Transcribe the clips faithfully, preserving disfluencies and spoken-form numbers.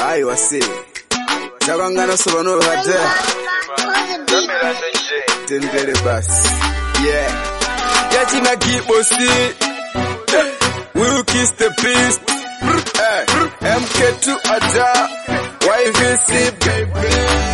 Aye, wasi. Chakangana sobano hata. Tendele basi. Yeah. Yachina kibosi. We'll kiss the beast. Hey, M K two Aja. Y V C baby.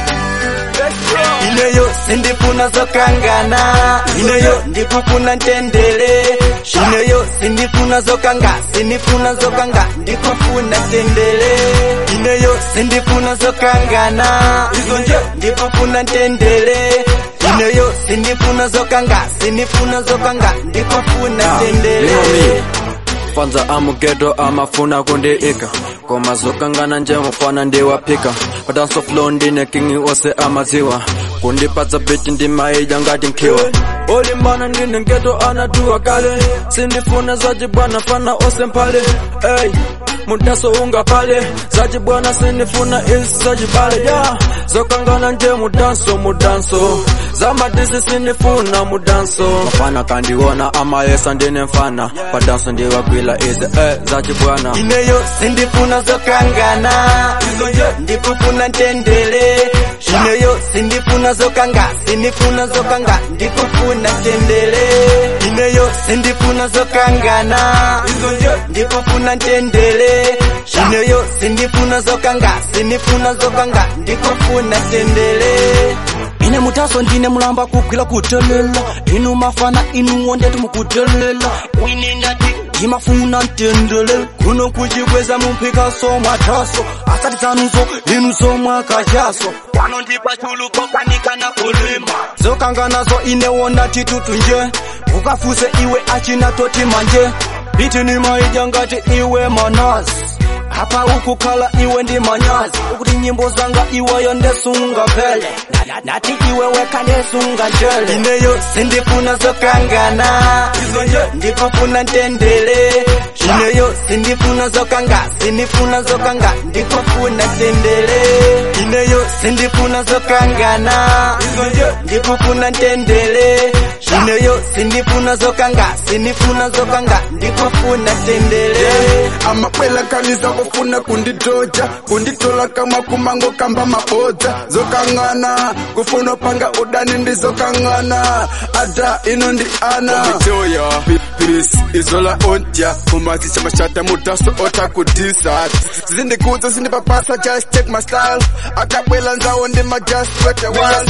Ineyo sindifuna zokangana, ineyo ndikufuna ntendele. Ineyo sindifuna zokanga, sindifuna zokanga, ndikufuna ntendele. Ineyo sindifuna zokangana, izonje ndikufuna ntendele. Ineyo sindifuna zokanga, sindifuna zokanga, ndikufuna ntendele. Fanza amugeto amafuna kundiika koma zokangana nje mufana ndiwapika padanso flow ndine kingi ose amaziwa kundipatsa biti ndimaija ngati mkiwa oli mana ndine ngeto anatuwa kale sindifuna zachibwana fana ose mpale ey mudaso unga pale zachibwana sindifuna isi zachibale yeah. Zokangana nje mudanso mudanso zamadisi sindifuna mudanso mafana kandiwona amayesa ndine mfana padanso ndiwagwila ize eh zachibwana. Ineyo sindifuna zokangana, izonje ndikufuna ntendele. Ineyo sindifuna zokanga, sindifuna zokanga, ndikufuna ntendele. Ineyo sindifuna zokangana, izonje ndikufuna ntendele. Ineyo sindifuna zokanga, sindifuna zokanga, ndikufuna ntendele. Ine mutaso ndine mulamba kukwila kutelela, inu mafana inu wondetu mukutelela. Wine ndati imafuna ntendele, kuno kuchikweza mumpika so mataso. Asati zanuzo inu so mwakajaso, wano ndipa chuluko kanika na kulima. Zokangana zo ine wona titutu nje, ukafuse iwe achina toti manje. Biti ni maija ngati iwe manazi, hapa ukukala iwe ndi manyazi. Ukuti nyimbo zanga iwe yondesunga pele, nati iwe weka nesunga njele. Ineyo sindifuna zokangana, izonje ndikufuna ntendele. Ineyo sindifuna zokanga, sindifuna zokanga, ndikufuna ntendele. Ineyo sindifuna zokangana, izonje ndikufuna ntendele. Ineyo sindifuna zokanga, sindifuna zokanga, ndikufuna ntendele. Amakwela kaniza kufuna kunditoja, kunditola kama kumango kamba mabodza. Zokangana kufuna panga udani ndi zokangana, ada ino ndi ana Mitoya peace izola ontya umazi chamashata mudaso ota kudisa zindi kuzo zindi papasa just check my style akabwela nzawo ndi ma just sweat a while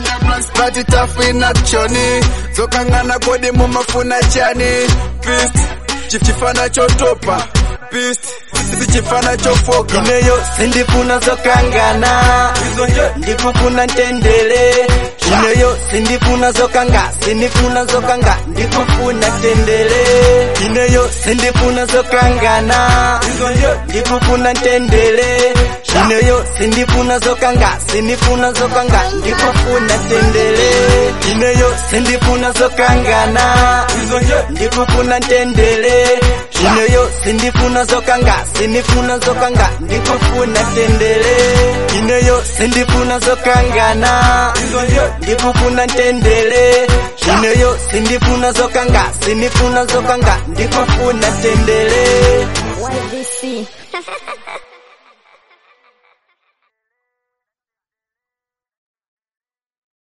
but it tough in action. Zokangana kodi mumafuna chani fist chifana chotopa fist chifana chofoka. Ineyo sindifuna zokangana, izonje ndikufuna ntendele. Ineyo sindifuna zokanga, sindifuna zokanga, ndikufuna ntendele. Ineyo sindifuna zokangana, izonje ndikufuna ntendele. Ineyo sindifuna zokanga, sindifuna zokanga, ndikufuna ntendele. Ineyo sindifuna zokangana, izonje ndikufuna ntendele. Ineyo sindifuna zokanga, sindifuna zokanga, ndikufuna ntendele. Ineyo sindifuna zokangana, izonje ndikufuna ntendele. Ineyo sindifuna zokanga, sindifuna zokanga, ndikufuna ntendele. Y V C